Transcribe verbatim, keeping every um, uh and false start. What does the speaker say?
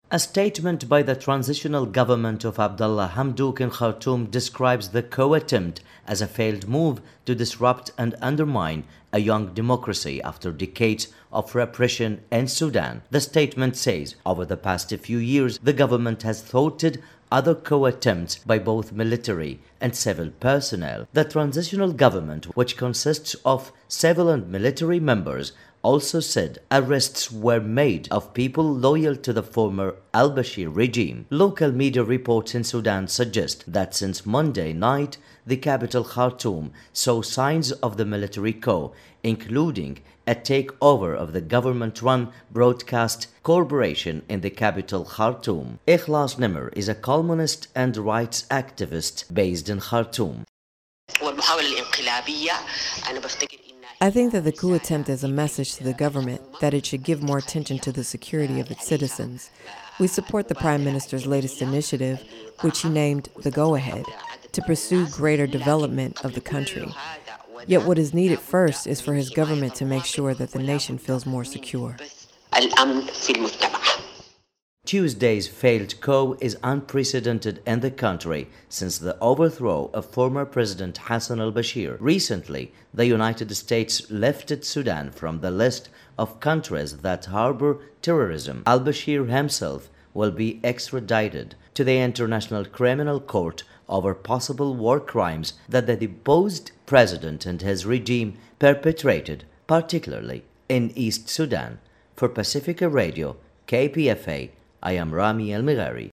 A statement by the transitional government of Abdallah Hamdouk in Khartoum describes the coup attempt as a failed move to disrupt and undermine a young democracy after decades of repression in Sudan. The statement says, over the past few years, the government has thwarted other coup attempts by both military and civil personnel. The transitional government, which consists of civil and military members, also said arrests were made of people loyal to the former al-Bashir regime. Local media reports in Sudan suggest that since Monday night, the capital Khartoum saw signs of the military coup, including a takeover of the government-run broadcast corporation in the capital Khartoum. Ikhlas Nimr is a columnist and rights activist based in Khartoum. I think that the coup attempt is a message to the government that it should give more attention to the security of its citizens. We support the Prime Minister's latest initiative, which he named the Go-Ahead, to pursue greater development of the country. Yet what is needed first is for his government to make sure that the nation feels more secure. Tuesday's failed coup is unprecedented in the country since the overthrow of former President Hassan al-Bashir. Recently, the United States lifted Sudan from the list of countries that harbor terrorism. Al-Bashir himself will be extradited to the International Criminal Court over possible war crimes that the deposed president and his regime perpetrated, particularly in East Sudan. For Pacifica Radio, K P F A, I am Rami El-Meghari.